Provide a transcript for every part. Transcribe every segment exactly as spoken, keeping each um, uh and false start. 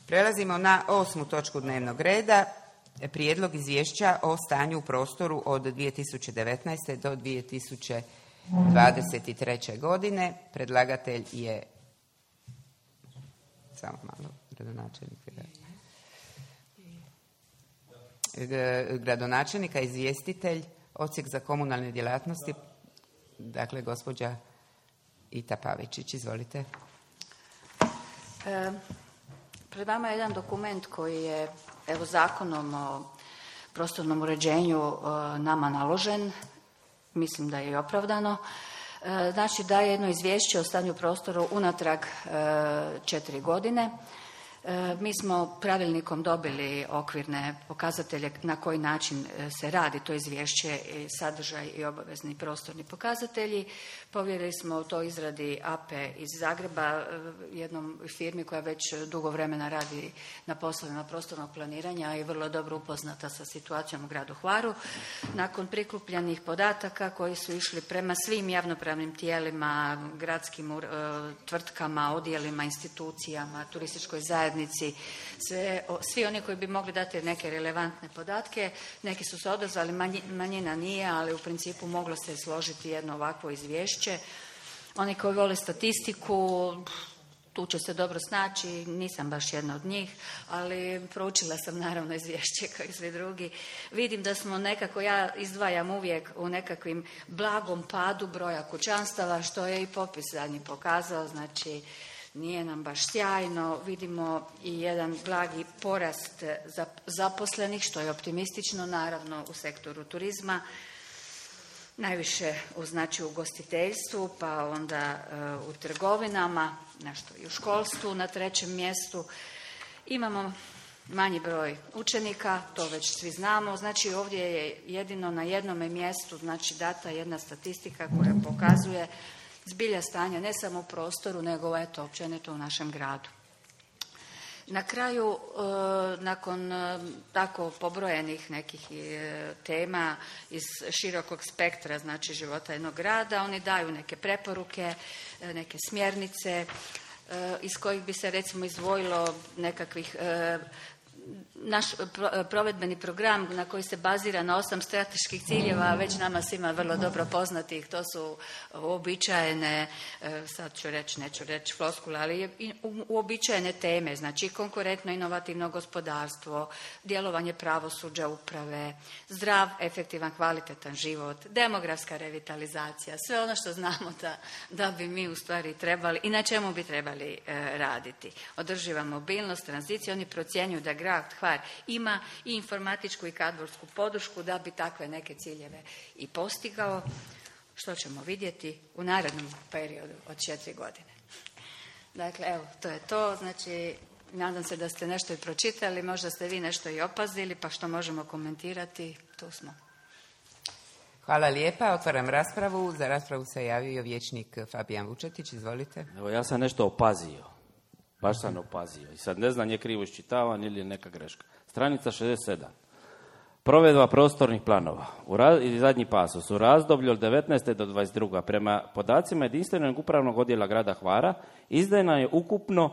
Prelazimo na osmu točku dnevnog reda. Prijedlog izvješća o stanju u prostoru od dvije tisuće devetnaeste. do dvije tisuće dvadeset treće. godine. Predlagatelj je samo malo gradonačelnik. Gradonačelnika, izvjestitelj, Odsjek za komunalne djelatnosti, dakle gospođa Ita Pavičić. Izvolite. E, pred vama je jedan dokument koji je evo zakonom o prostornom uređenju e, nama naložen. Mislim da je i opravdano. E, znači da je jedno izvješće o stanju prostoru unatrag e, četiri godine. Mi smo pravilnikom dobili okvirne pokazatelje na koji način se radi to izvješće, sadržaj i obavezni prostorni pokazatelji. Povjerili smo to izradi A P E iz Zagreba, jednom firmi koja već dugo vremena radi na poslovima prostornog planiranja i vrlo dobro upoznata sa situacijom u gradu Hvaru. Nakon prikupljenih podataka koji su išli prema svim javnopravnim tijelima, gradskim tvrtkama, odjelima, institucijama, turističkoj zajednici, Sve, svi oni koji bi mogli dati neke relevantne podatke, neki su se odazvali, manjina nije, ali u principu moglo se složiti jedno ovakvo izvješće. Oni koji vole statistiku, tu će se dobro snaći, nisam baš jedna od njih, ali proučila sam naravno izvješće kao i svi drugi. Vidim da smo nekako, ja izdvajam uvijek u nekakvim blagom padu broja kućanstava, što je i popis zadnji pokazao, znači nije nam baš sjajno, vidimo i jedan blagi porast zaposlenih, što je optimistično, naravno u sektoru turizma, najviše u, znači, u ugostiteljstvu, pa onda uh, u trgovinama, nešto i u školstvu na trećem mjestu. Imamo manji broj učenika, to već svi znamo, znači ovdje je jedino na jednome mjestu, znači data jedna statistika koja pokazuje zbilja stanja ne samo u prostoru, nego eto, općenito u našem gradu. Na kraju, e, nakon e, tako pobrojenih nekih e, tema iz širokog spektra, znači života jednog grada, oni daju neke preporuke, e, neke smjernice, e, iz kojih bi se recimo izdvojilo nekakvih e, naš provedbeni program na koji se bazira na osam strateških ciljeva, već nama svima vrlo dobro poznatih, to su uobičajene, sad ću reći, neću reći floskule, ali uobičajene teme, znači konkurentno inovativno gospodarstvo, djelovanje pravosuđa, uprave, zdrav, efektivan, kvalitetan život, demografska revitalizacija, sve ono što znamo da, da bi mi u stvari trebali i na čemu bi trebali e, raditi. Održiva mobilnost, tranzicija, oni procjenjuju da grad Hvar ima i informatičku i kadrovsku podršku da bi takve neke ciljeve i postigao, što ćemo vidjeti u narednom periodu od četiri godine. Dakle, evo, to je to. Znači, nadam se da ste nešto i pročitali, možda ste vi nešto i opazili, pa što možemo komentirati, tu smo. Hvala lijepa. Otvaram raspravu. Za raspravu se javio vijećnik Fabijan Vučetić. Izvolite. Evo, ja sam nešto opazio. Baš sam opazio. I sad ne znam je krivo iščitavan ili je neka greška. Stranica šezdeset sedam. Provedba prostornih planova. U raz, i zadnji pasus. U razdoblju od devetnaeste do dvadeset druge. Prema podacima jedinstvenog upravnog odjela grada Hvara izdana je ukupno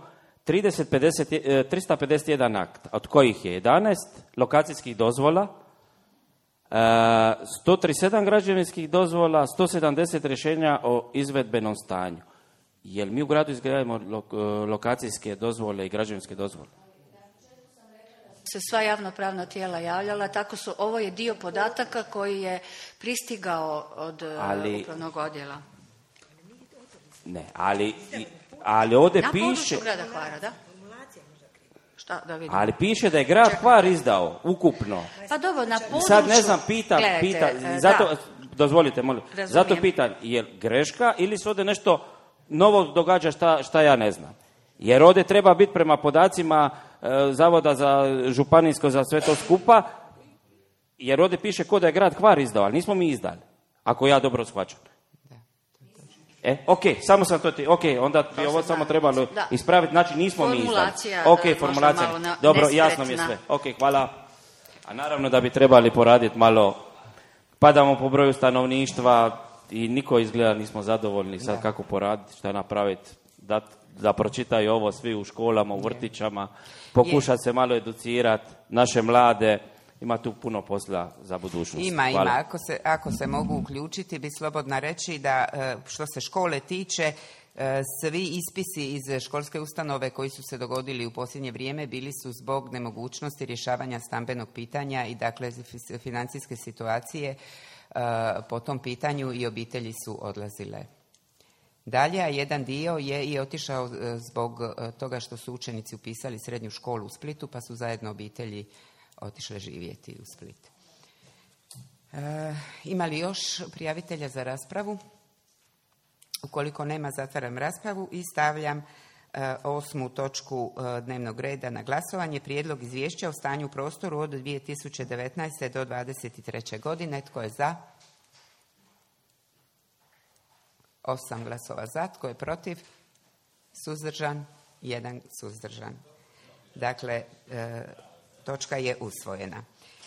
tristo pedeset jedan akt, od kojih je jedanaest lokacijskih dozvola, sto trideset sedam građevinskih dozvola, sto sedamdeset rješenja o izvedbenom stanju. Jel mi u gradu izgradimo lokacijske dozvole i građevinske dozvole? Se sva javnopravna tijela javljala, tako su, ovo je dio podataka koji je pristigao od ali, upravnog odjela. Ne, ali, ali ovdje na piše... Na području grada Hvara, da? Šta, da vidimo. Ali piše da je grad Čekaj. Hvar izdao ukupno. Pa dobro, na području... Sad ne znam, pitam, Gledajte, pitam, zato, da. dozvolite, molim, Razumijem. Zato pitam, je li greška ili se ovdje nešto novo događa šta, šta ja ne znam? Jer ovdje treba biti prema podacima e, Zavoda za županijsko za sve to skupa, jer ovdje piše ko da je grad Hvar izdao, ali nismo mi izdali, ako ja dobro shvaćam. E, ok, samo sam to ti, ok, onda bi to ovo samo znam. Trebalo da. Ispraviti, znači nismo mi izdali. Ok, formulacija, na, dobro, jasno mi je sve. Ok, hvala. A naravno da bi trebali poraditi malo, padamo po broju stanovništva i niko izgleda nismo zadovoljni sad da. Kako poraditi, šta napraviti, dati da pročitaju ovo svi u školama, u vrtićama, pokuša se malo educirati naše mlade. Ima tu puno posla za budućnost. Ima, Hvala. ima. Ako se, ako se mogu uključiti, bi slobodno reći da što se škole tiče, svi ispisi iz školske ustanove koji su se dogodili u posljednje vrijeme bili su zbog nemogućnosti rješavanja stambenog pitanja i dakle financijske situacije po tom pitanju i obitelji su odlazile dalje, a jedan dio je i otišao zbog toga što su učenici upisali srednju školu u Splitu, pa su zajedno obitelji otišle živjeti u Split. E, ima li još prijavitelja za raspravu? Ukoliko nema, zatvaram raspravu i stavljam e, osmu točku e, dnevnog reda na glasovanje. Prijedlog izvješća o stanju u prostoru od dvije tisuće devetnaeste do dvadeset treće godine. Tko je za? Osam glasova za. Tko je protiv? Suzdržan? Jedan suzdržan. Dakle, e, točka je usvojena.